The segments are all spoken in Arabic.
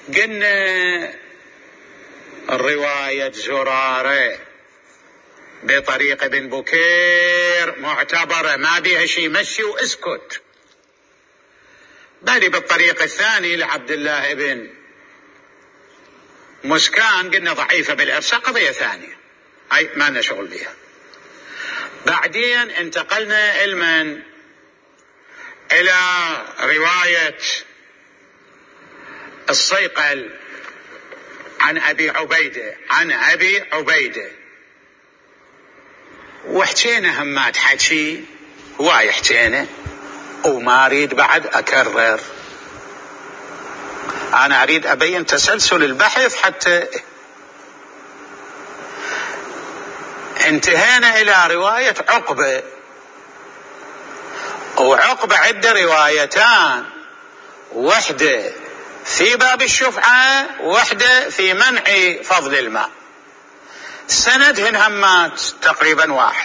قلنا رواية زرارة بطريق ابن بكير معتبرة ما بيها شي، مشي واسكت. بالي بالطريق الثاني لعبد الله بن مسكان قلنا ضعيفة بالإرسال، قضية ثانية هاي ما لنا شغل بها. بعدين انتقلنا إلى رواية الصيقل عن أبي عبيدة وحكينا همات حكي هواي حكينا، وما أريد بعد أكرر، أنا أريد أبين تسلسل البحث. حتى انتهينا إلى رواية عقبة، وعقبة عدة روايتان، واحدة في باب الشفعة واحدة في منع فضل الماء، سندهن همات تقريبا واحد،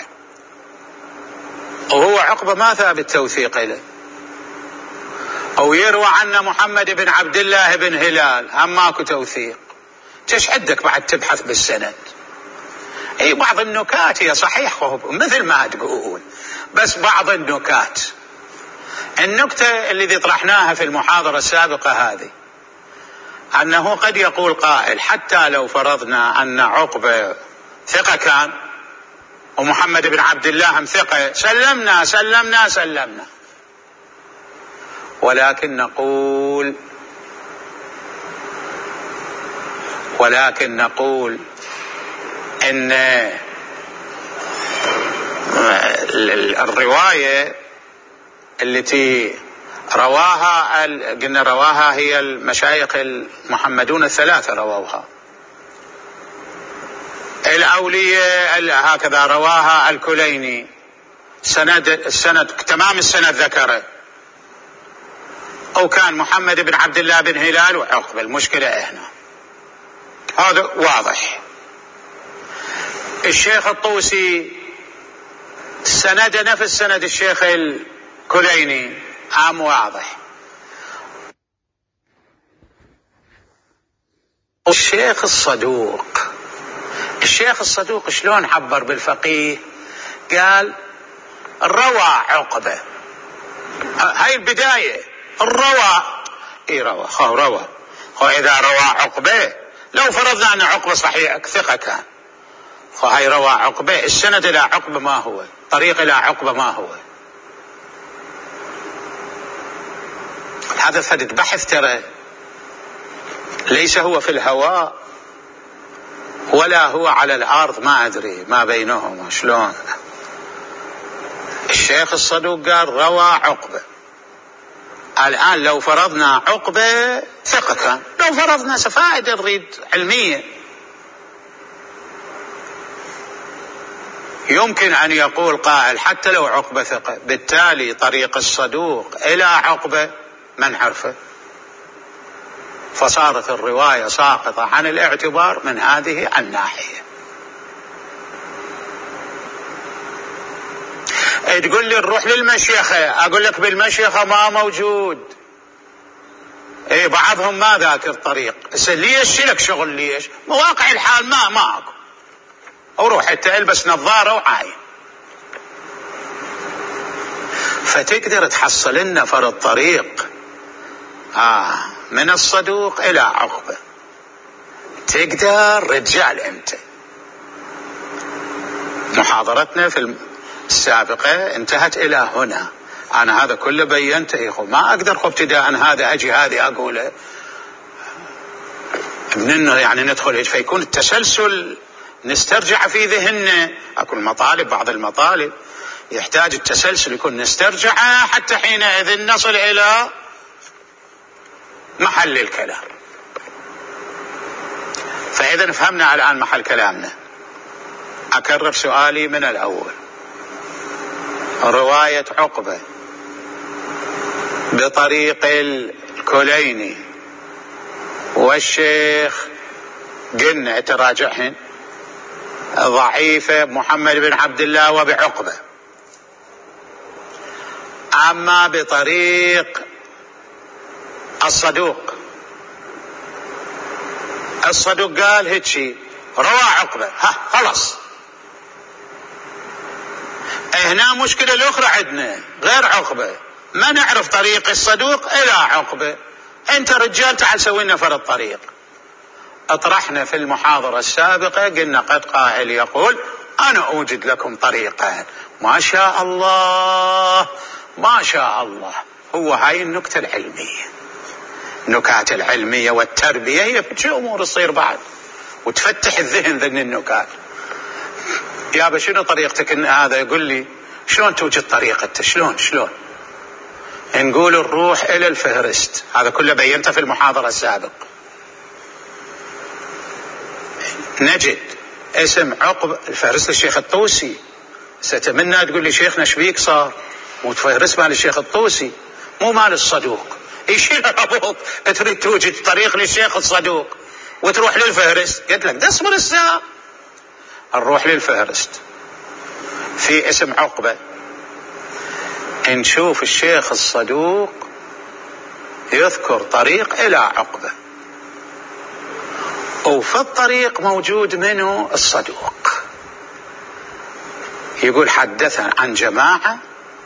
وهو عقبة ما ثابت توثيق له. أو يروى عنا محمد بن عبد الله بن هلال، هم ماكو توثيق. تش عندك بعد تبحث بالسند؟ اي بعض النكات هي صحيح مثل ما تقول، بس بعض النكات. النكتة اللي طرحناها في المحاضرة السابقة هذه، أنه قد يقول قائل حتى لو فرضنا أن عقبة ثقة كان ومحمد بن عبد الله هم ثقة، سلمنا، ولكن نقول إن الرواية التي رواها هي المشايخ المحمدون الثلاثة رووها، الأولية هكذا رواها الكليني، السند تمام السند ذكره، أو كان محمد بن عبد الله بن هلال وعقبة. المشكلة هنا هذا واضح. الشيخ الطوسي سند نفس سند الشيخ الكليني، عام واضح. الشيخ الصدوق شلون عبر بالفقيه؟ قال روى عقبة، هاي البداية، الروى روى. إذا روى عقبة، لو فرضنا أن عقبة صحيح ثقة كان، فهي روى عقبة، السند إلى عقبة ما هو، طريق إلى عقبة ما هو. هذا فد بحث ترى ليس هو في الهواء ولا هو على الأرض، ما أدري ما بينهم شلون. الشيخ الصدوق قال روى عقبة. الآن لو فرضنا عقبة ثقة كان، لو فرضنا فائدة نريد علمية، يمكن أن يقول قائل حتى لو عقبة ثقة، بالتالي طريق الصدوق إلى عقبة من عرفه، فصارت الرواية ساقطة عن الاعتبار من هذه الناحية. تقول لي نروح للمشيخة، أقول لك بالمشيخة ما موجود، بعضهم ما ذاكر طريق. ليش لك شغل؟ ليش؟ مواقع الحال ما أكو، وروح انت البس نظارة وعاين، فتقدر تحصل لنا فرض طريق من الصدوق إلى عقبة، تقدر رجال. انت محاضرتنا في السابقة انتهت إلى هنا، أنا هذا كله بينت ما أقدر ابتداء هذا أجي هذه أقوله يعني ندخل فيكون التسلسل نسترجع في ذهننا. أكون بعض المطالب يحتاج التسلسل يكون نسترجعها حتى حينئذ نصل إلى محل الكلام. فإذا فهمنا الآن محل كلامنا. أكرر سؤالي من الأول، رواية عقبة بطريق الكليني والشيخ قلنا تراجعهن ضعيفة محمد بن عبد الله وبعقبة، أما بطريق الصدوق الصدوق قال هيك روى عقبة، خلاص. هنا مشكلة الأخرى عندنا غير عقبة، ما نعرف طريق الصدوق إلى عقبة. أنت رجال تعال سوي لنا فرض طريق. أطرحنا في المحاضرة السابقة قلنا قد قائل يقول أنا أوجد لكم طريقا. ما شاء الله ما شاء الله. هو هاي النكتة العلمية، النكات العلمية والتربية هي بشي أمور تصير بعد وتفتح الذهن ذن النكات. يا شنو طريقتك؟ إن هذا يقول لي شلون توجد طريقته؟ شلون نقول نروح إلى الفهرست، هذا كله بينته في المحاضرة السابقة. نجد اسم عقبة الفهرست الشيخ الطوسي، ستمنى تقول لي شيخنا شبيك صار وتفهرست مال الشيخ الطوسي مو مال الصدوق. يشيل الربط تريد توجد طريق للشيخ الصدوق وتروح للفهرست. قلت لك اصبر الساعة، نروح للفهرست في اسم عقبة نشوف الشيخ الصدوق يذكر طريق إلى عقبة، وفي الطريق موجود منه الصدوق يقول حدثنا عن جماعة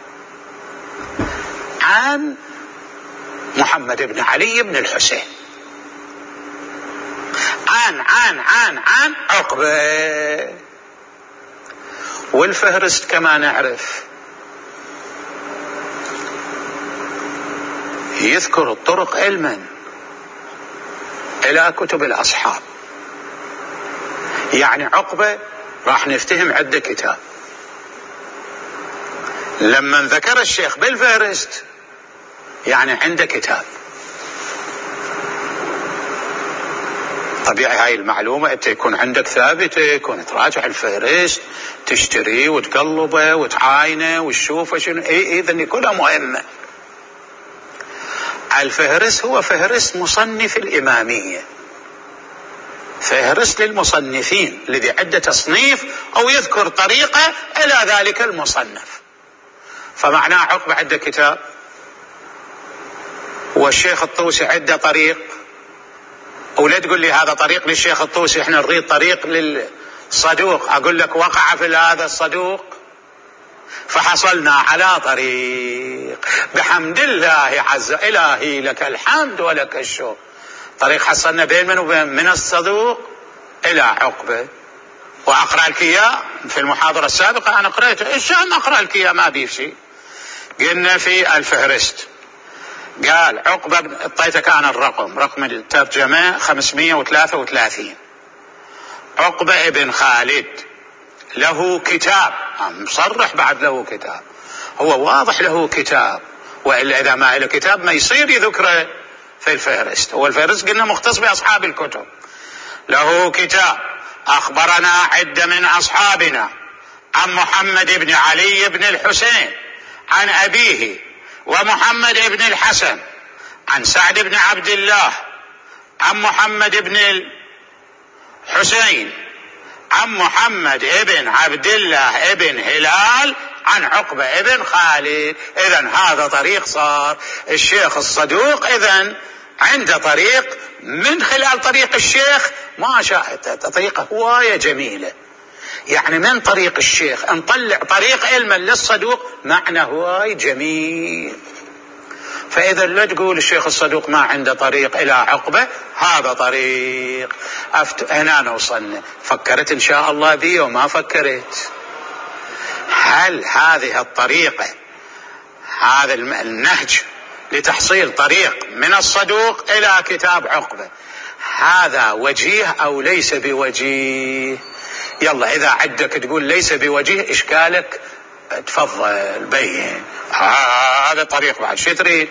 عن محمد بن علي بن الحسين عن عقبة. والفهرست كما نعرف يذكر الطرق علما إلى كتب الأصحاب. يعني عقبة راح نفتهم عدة كتاب. لما ذكر الشيخ بالفهرست يعني عنده كتاب. طبيعي هاي المعلومة انت يكون عندك ثابتة، يكون تراجع الفهرست تشتريه وتقلبه وتعاينه وتشوفه شنو. اذن كلها مهمة. الفهرست هو فهرست مصنف الإمامية، فهرست للمصنفين الذي عنده تصنيف أو يذكر طريقة إلى ذلك المصنف. فمعناه عقبة عنده كتاب والشيخ الطوسي عنده طريق، ولا تقول لي هذا طريق للشيخ الطوسي احنا نريد طريق للصدوق. أقول لك وقع في هذا الصدوق فحصلنا على طريق بحمد الله عز إلهي لك الحمد ولك الشكر. طريق حصلنا بين من وبين من الصدوق إلى عقبة. وأقرأ لك إياه في المحاضرة السابقة أنا قرأته. إيش أقرأ لك إياه؟ ما بيه شيء. قلنا في الفهرست قال عقبة اعطيتك أنا رقم الترجمة 533. عقبة ابن خالد له كتاب، مصرح بعد له كتاب، هو واضح له كتاب، وإلا إذا ما له كتاب ما يصير يذكره في الفهرست. هو الفهرست قلنا مختص بأصحاب الكتب. له كتاب أخبرنا عدة من أصحابنا عن محمد بن علي بن الحسين عن أبيه ومحمد بن الحسن عن سعد بن عبد الله عن محمد بن الحسين عن محمد بن عبد الله بن هلال عن عقبة بن خالد. إذن هذا طريق صار الشيخ الصدوق إذن عنده طريق من خلال طريق الشيخ. ما شاءت طريقة هواية جميلة. يعني من طريق الشيخ نطلع طريق علما للصدوق معنى هواي جميل. فإذا لا تقول الشيخ الصدوق ما عنده طريق إلى عقبة، هذا طريق. هنا نوصلنا. فكرت إن شاء الله بي وما فكرت. هل هذه الطريقة هذا النهج لتحصيل طريق من الصدوق إلى كتاب عقبة هذا وجيه أو ليس بوجيه؟ يلا إذا عدك تقول ليس بوجيه إشكالك تفضل بين. هذا طريق بعد شو تريد؟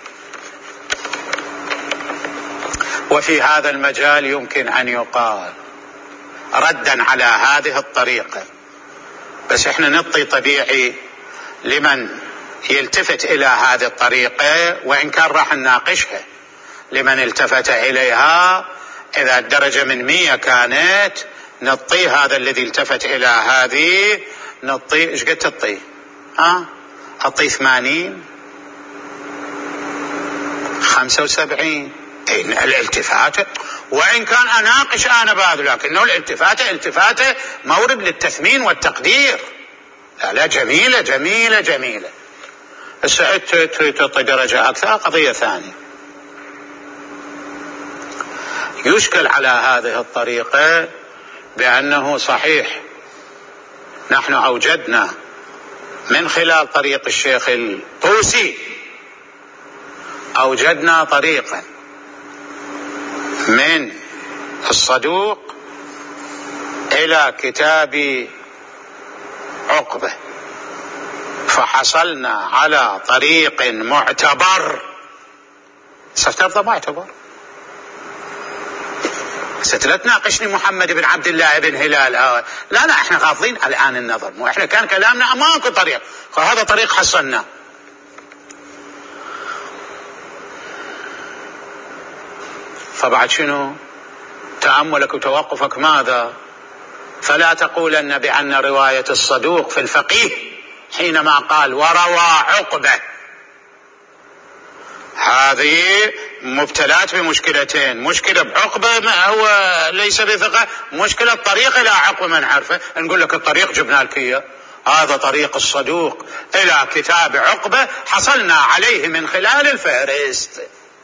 وفي هذا المجال يمكن أن يقال ردا على هذه الطريقة، بس احنا نعطي طبيعي لمن يلتفت إلى هذه الطريقة، وإن كان راح نناقشها لمن التفت إليها. إذا الدرجة من 100 كانت نعطي هذا الذي التفت إلى هذه نعطي. إيش قد تعطي؟ أعطي 80 75 الالتفاتة، وإن كان أناقش أنا بهذا، لكنه الالتفاتة مورد للتثمين والتقدير. لا جميلة جميلة جميلة. هسه تريد تعطي درجة أكثر، قضية ثانية. يشكل على هذه الطريقة بأنه صحيح نحن أوجدنا من خلال طريق الشيخ الطوسي، أوجدنا طريقا من الصدوق إلى كتاب عقبة، فحصلنا على طريق معتبر. ستفضل معتبر. لا تناقشني محمد بن عبد الله بن هلال. لا احنا غاضين الآن النظر، مو احنا كان كلامنا ماكو طريق، فهذا طريق حصلناه. فبعد شنو تأملك وتوقفك ماذا؟ فلا تقولن بأن رواية الصدوق في الفقيه حينما قال وروى عقبة، هذه مبتلات بمشكلتين: مشكلة بعقبة هو ليس بثقة، مشكلة طريق إلى عقبة من عرفه. نقول لك الطريق جبنا لك إياه، هذا طريق الصدوق إلى كتاب عقبة حصلنا عليه من خلال الفهرست.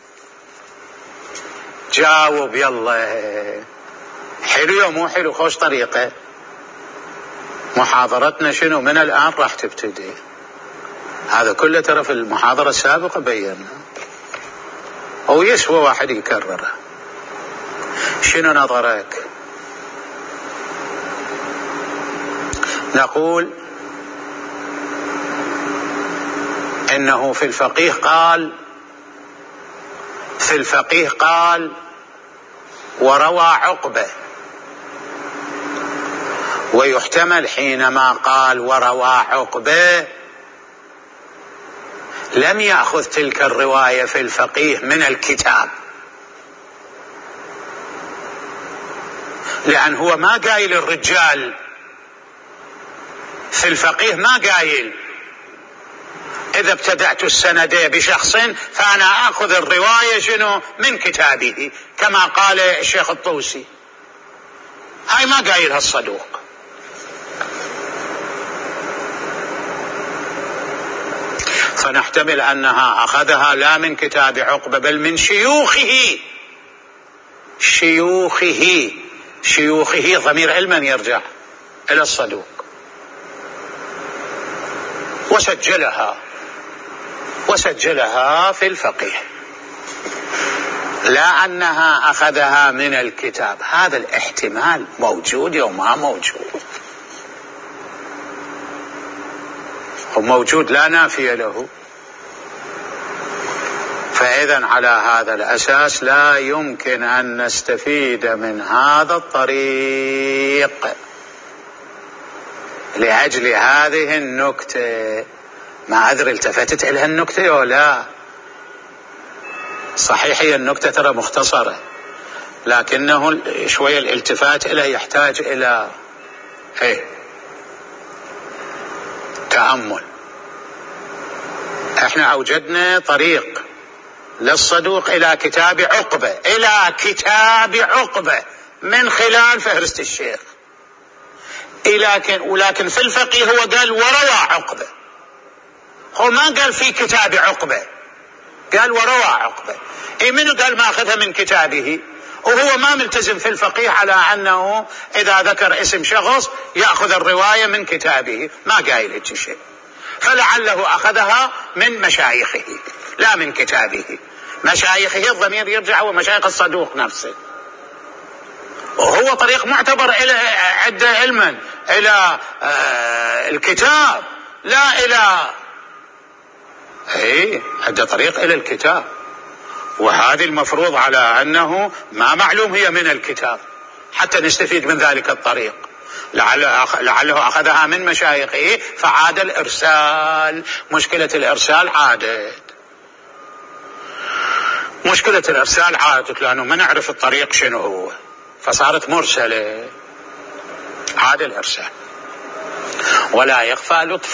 جاوب يلا. حلو مو حلو؟ خوش طريقة. محاضرتنا شنو من الآن راح تبتدي، هذا كله ترى في المحاضرة السابقة بينا، أو يسوى واحد يكرره. شنو نظرك؟ نقول إنه في الفقيه قال وروى عقبة، ويحتمل حينما قال وروى عقبة لم يأخذ تلك الرواية في الفقيه من الكتاب، لأن هو ما قايل الرجال في الفقيه، ما قايل إذا ابتدأت السند بشخص فأنا أخذ الرواية شنو من كتابه كما قال الشيخ الطوسي. هاي ما قايلها الصدوق. فنحتمل أنها أخذها لا من كتاب عقبة بل من شيوخه ضمير علما يرجع إلى الصدوق، وسجلها في الفقيه، لا أنها أخذها من الكتاب. هذا الاحتمال موجود أو ما موجود؟ وموجود لا نافي له. فإذا على هذا الأساس لا يمكن أن نستفيد من هذا الطريق. لأجل هذه النكتة، ما أدري التفتت إلها النكتة أو لا. صحيح هي النكتة ترى مختصرة، لكنه شوية الالتفات إليه يحتاج إلى تأمل. احنا أوجدنا طريق للصدوق إلى كتاب عقبة من خلال فهرست الشيخ، ولكن في الفقيه هو قال وروى عقبة، هو ما قال في كتاب عقبة، قال وروى عقبة. منو قال ما أخذها من كتابه؟ وهو ما ملتزم في الفقيه على أنه إذا ذكر اسم شخص يأخذ الرواية من كتابه، ما قايل هيك شيء. فلعله أخذها من مشايخه لا من كتابه. مشايخه الضمير يرجع ومشايخ الصدوق نفسه، وهو طريق معتبر إلى عدة علما إلى الكتاب، لا إلى عدة طريق إلى الكتاب. وهذه المفروض على أنه ما معلوم هي من الكتاب حتى نستفيد من ذلك الطريق. لعله أخذها من مشايخه فعاد الإرسال. مشكلة الإرسال عادت لأنه ما نعرف الطريق شنو هو، فصارت مرسلة، عاد الإرسال. ولا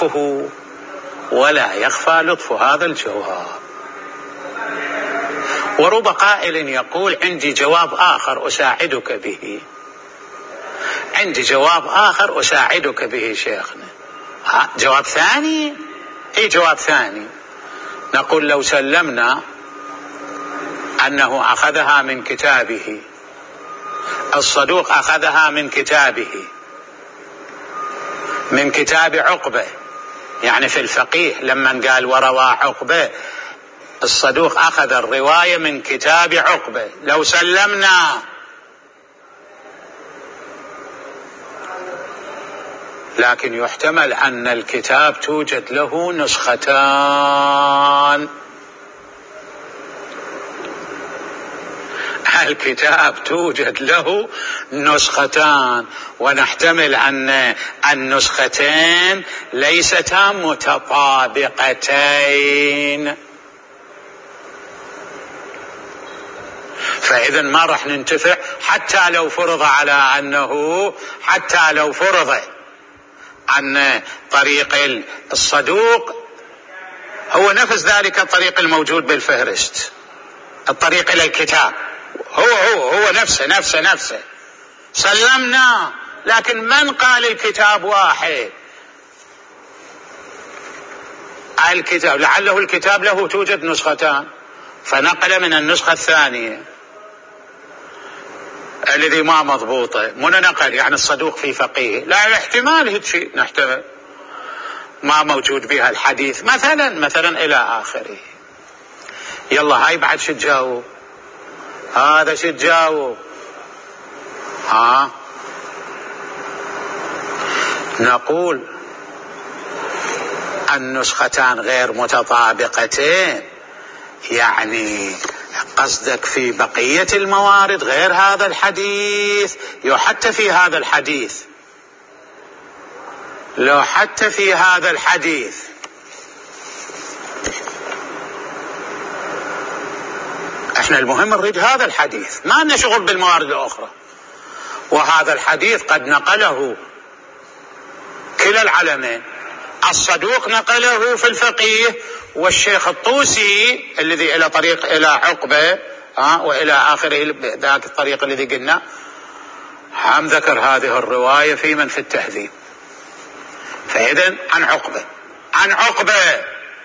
يخفى لطف هذا الجواب. ورب قائل يقول عندي جواب آخر أساعدك به، عندي جواب آخر أساعدك به شيخنا. جواب ثاني؟ أي جواب ثاني؟ نقول لو سلمنا أنه أخذها من كتابه، الصدوق أخذها من كتابه، من كتاب عقبة، يعني في الفقيه لما قال وروى عقبة، الصدوق أخذ الرواية من كتاب عقبة، لو سلمنا، لكن يحتمل أن الكتاب توجد له نسختان، الكتاب توجد له نسختان، ونحتمل أن النسختين ليستا متطابقتين، فإذا ما راح ننتفع حتى لو فرض على أنه، حتى لو فرض أن طريق الصدوق هو نفس ذلك الطريق الموجود بالفهرست، الطريق إلى الكتاب هو نفسه سلمنا، لكن من قال الكتاب واحد؟ الكتاب لعله الكتاب له توجد نسختان، فنقل من النسخة الثانية الذي ما مضبوطة، من نقل يعني الصدوق في فقيه، لا الاحتمال هيك شيء، نحتمل ما موجود بها الحديث مثلا إلى آخره. يلا هاي بعد شو تجاوب؟ هذا شو تجاوب؟ نقول النسختان غير متطابقتين، يعني قصدك في بقية الموارد غير هذا الحديث، حتى في هذا الحديث، لو حتى في هذا الحديث احنا المهم نريد هذا الحديث، ما لنا شغل بالموارد الأخرى، وهذا الحديث قد نقله كلا العلمين، الصدوق نقله في الفقيه، والشيخ الطوسي الذي إلى طريق إلى عقبة وإلى آخره ذاك الطريق الذي قلنا هم ذكر هذه الرواية في من في التهذيب، فإذا عن عقبة،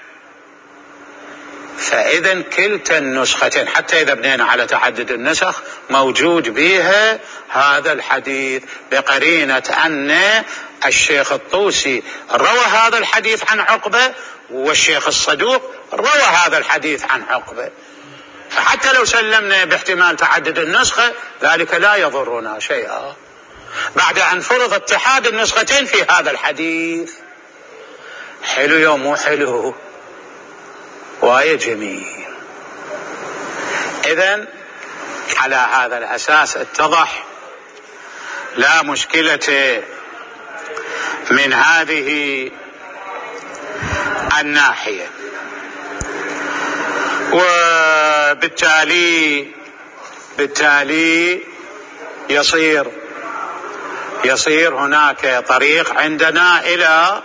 فإذا كلتا النسختين حتى إذا بنينا على تعدد النسخ موجود بها هذا الحديث، بقرينة أن الشيخ الطوسي روى هذا الحديث عن عقبة، والشيخ الصدوق روى هذا الحديث عن عقبة، فحتى لو سلمنا باحتمال تعدد النسخة ذلك لا يضرنا شيئا، بعد أن فرض اتحاد النسختين في هذا الحديث. حلو يوم مو حلو؟ وايد جميل. إذن على هذا الأساس اتضح لا مشكلة من هذه الناحية، وبالتالي يصير هناك طريق عندنا إلى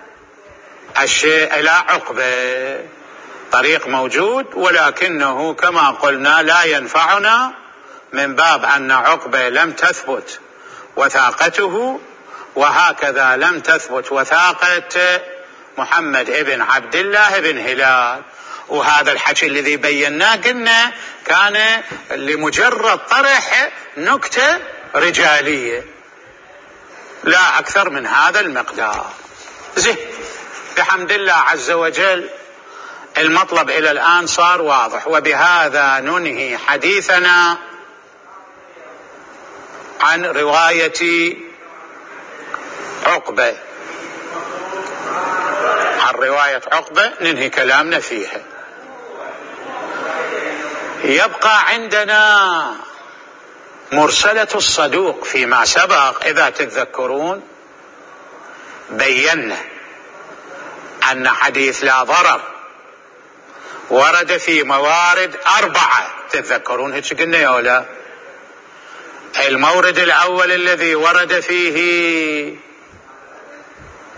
إلى عقبة، طريق موجود، ولكنه كما قلنا لا ينفعنا من باب أن عقبة لم تثبت وثاقته، وهكذا لم تثبت وثاقة محمد ابن عبد الله بن هلال، وهذا الحكي الذي بيناه قلنا كان لمجرد طرح نكتة رجالية لا أكثر من هذا المقدار. بحمد الله عز وجل المطلب إلى الآن صار واضح، وبهذا ننهي حديثنا عن رواية عقبة، عن رواية عقبة ننهي كلامنا فيها. يبقى عندنا مرسلة الصدوق. فيما سبق إذا تتذكرون بينا أن حديث لا ضرر ورد في موارد 4، تتذكرون هيك قلنا يا ولا؟ المورد الأول الذي ورد فيه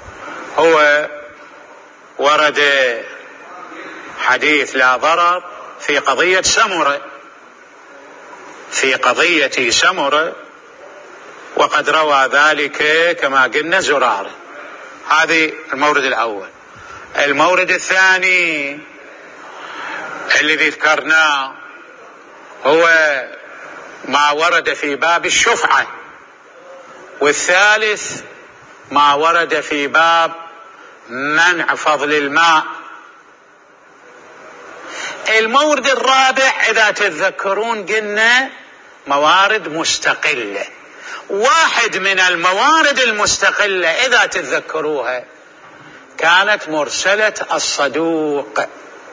هو ورد حديث لا ضرر في قضية سمرة، في قضية سمرة، وقد روى ذلك كما قلنا زرارة. هذه المورد الأول. المورد الثاني الذي ذكرناه هو ما ورد في باب الشفعة، والثالث ما ورد في باب منع فضل الماء. المورد الرابع إذا تتذكرون قلنا موارد مستقلة. واحد من الموارد المستقلة إذا تتذكروها كانت مرسلة الصدوق.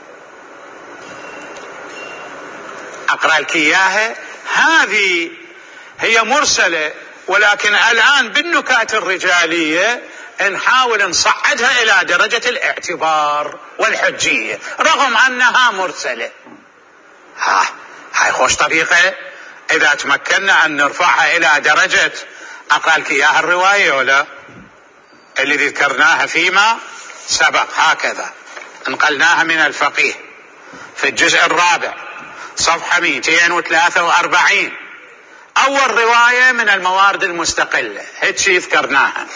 أقرأ لك إياها. هذه هي مرسلة، ولكن الآن بالنكات الرجالية نحاول نصعدها إلى درجة الاعتبار والحجية رغم أنها مرسلة. هاي خوش طريقة إذا تمكنا أن نرفعها إلى درجة. أقرأ لك إياها الرواية ولا اللي ذكرناها فيما سبق. هكذا انقلناها من الفقيه في الجزء الرابع صفحة 243. أول رواية من الموارد المستقلة هيك ذكرناها.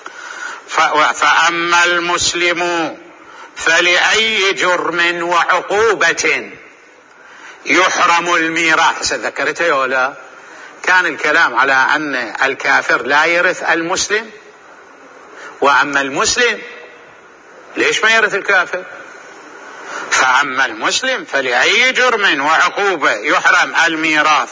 فأما المسلم فلأي جرم وعقوبة يحرم الميراث. ذكرتها ولا؟ كان الكلام على أن الكافر لا يرث المسلم، وأما المسلم ليش ما يرث الكافر؟ فأما المسلم فلأي جرم وعقوبة يحرم الميراث.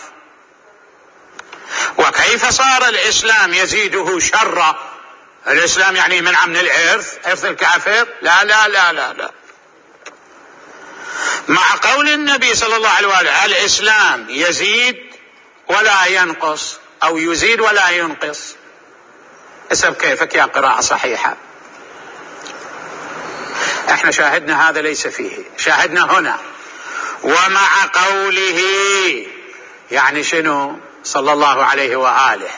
وكيف صار الإسلام يزيده شرا؟ الإسلام يعني منع من الإرث، إرث الكافر؟ لا لا لا لا لا. مع قول النبي صلى الله عليه وسلم الإسلام يزيد ولا ينقص، أو يزيد ولا ينقص. اسأل كيفك يا قراءة صحيحة. احنا شاهدنا هذا ليس فيه، شاهدنا هنا. ومع قوله يعني شنو؟ صلى الله عليه وآله.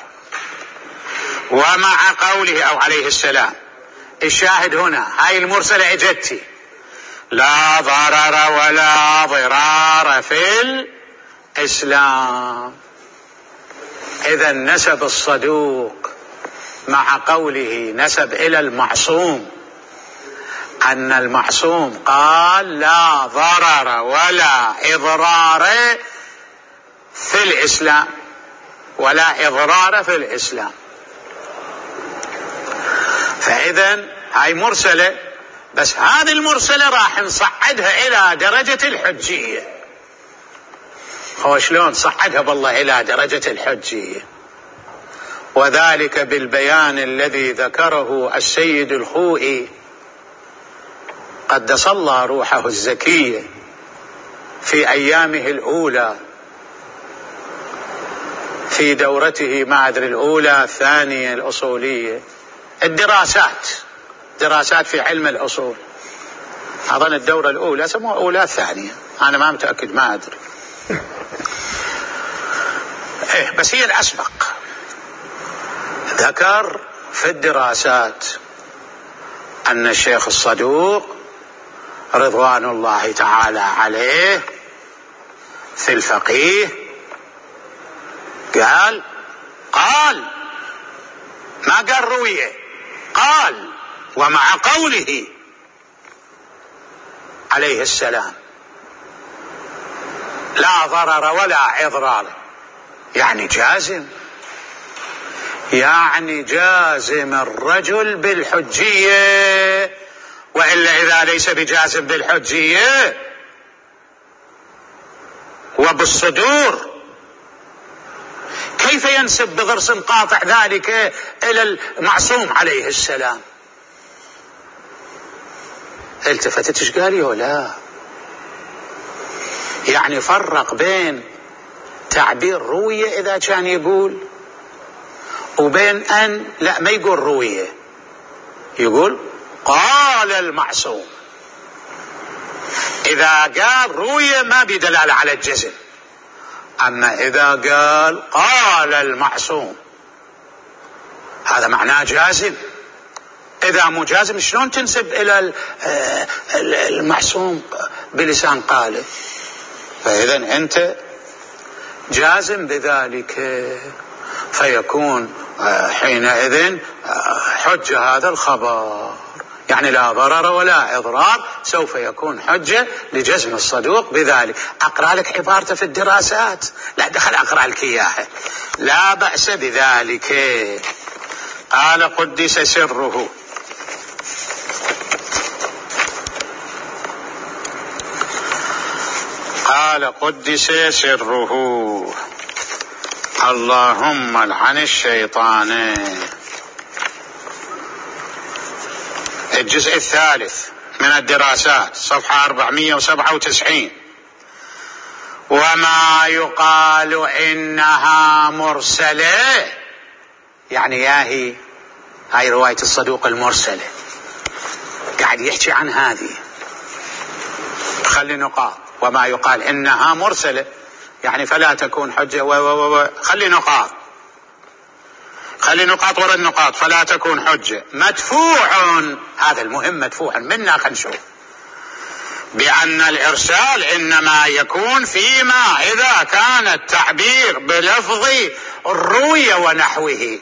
ومع قوله أو عليه السلام. الشاهد هنا هاي المرسلة اجتي لا ضرر ولا ضرار في الإسلام. إذا نسب الصدوق مع قوله نسب إلى المعصوم، أن المعصوم قال لا ضرر ولا إضرار في الإسلام، ولا إضرار في الإسلام. فإذا هاي مرسلة، بس هذه المرسلة راح نصعدها إلى درجة الحجية. هو شلون صعدها بالله إلى درجة الحجية؟ وذلك بالبيان الذي ذكره السيد الخوئي قدس الله روحه الزكية في أيامه الأولى في دورته ما أدري الأولى الثانية الأصولية، دراسات في علم الأصول. أظن الدورة الأولى سموها أولى ثانية، أنا ما متأكد ما أدري. بس هي الأسبق. ذكر في الدراسات أن الشيخ الصدوق رضوان الله تعالى عليه في الفقيه قال ما قال روية، قال ومع قوله عليه السلام لا ضرر ولا إضرار، يعني جازم الرجل بالحجية، وإلا إذا ليس بجازم بالحجية وبالصدور كيف ينسب بضرس قاطع ذلك إلى المعصوم عليه السلام؟ التفتت ايش قال ولا؟ يعني فرق بين تعبير روية إذا كان يقول، وبين أن لا ما يقول روية، يقول قال المعصوم. إذا قال روية ما بدلالة على الجزم، أما إذا قال المعصوم هذا معناه جازم. إذا مو جازم شلون تنسب إلى المعصوم بلسان قاله؟ فإذا أنت جازم بذلك، فيكون حينئذ حجة هذا الخبر، يعني لا ضرر ولا إضرار، سوف يكون حجة لجزم الصدوق بذلك. أقرأ لك عبارته في الدراسات، لا دخل أقرأ لك إياها، لا بأس بذلك. قال قدس سره، قال قدس سره اللهم لعن الشيطان. الجزء الثالث من الدراسات صفحة 497. وما يقال إنها مرسلة، يعني ياهي هاي رواية الصدوق المرسلة، قاعد يحكي عن هذه. خلي نقاط، وما يقال إنها مرسلة يعني فلا تكون حجة خلي نقاط، خلي نقاط ورا النقاط، فلا تكون حجة. مدفوع، هذا المهم، مدفوع منا خنشوف، بأن الإرسال إنما يكون فيما إذا كان التعبير بلفظ الرؤية ونحوه،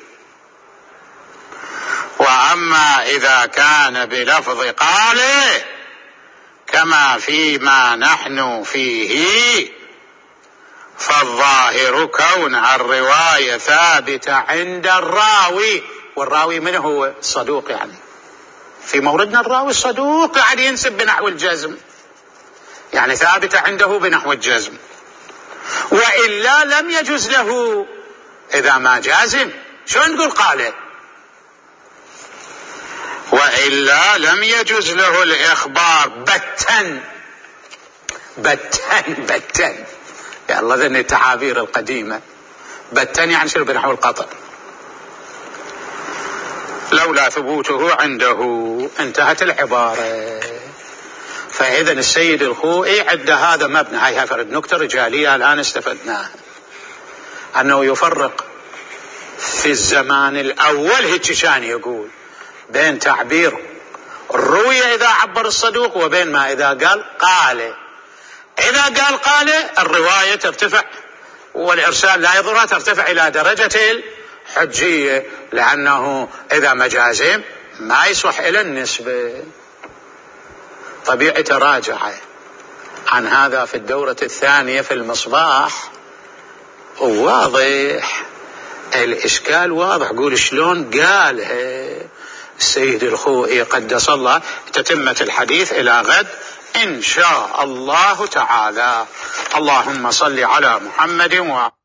وأما إذا كان بلفظ قال كما فيما نحن فيه فالظاهر كون الرواية ثابتة عند الراوي. والراوي من هو؟ الصدوق، يعني في موردنا الراوي الصدوق قاعد ينسب بنحو الجزم، يعني ثابتة عنده بنحو الجزم، وإلا لم يجوز له. إذا ما جازم شو نقول قال؟ وإلا لم يجوز له الإخبار بتن بتن بتن، يا الله ذني التعابير القديمة. بتن يعني شنو؟ بنحو القطع، لولا ثبوته عنده. انتهت العبارة. فإذا السيد الخوئي عند هذا مبنى، هاي فرد نكتة رجالية الآن استفدناها، أنه يفرق في الزمان الأول هيك كان يقول بين تعبير الرؤية إذا عبر الصدوق وبين ما إذا قال قال. إذا قال قال الرواية ترتفع والإرسال لا يضرها، ترتفع إلى درجة الحجية، لأنه إذا مجازم ما يصح إلى النسبة. طبيعي تراجع عن هذا في الدورة الثانية في المصباح، وواضح الإشكال واضح. قول شلون قالها السيد الخوئي قدس الله. تتمة الحديث إلى غد إن شاء الله تعالى. اللهم صل على محمد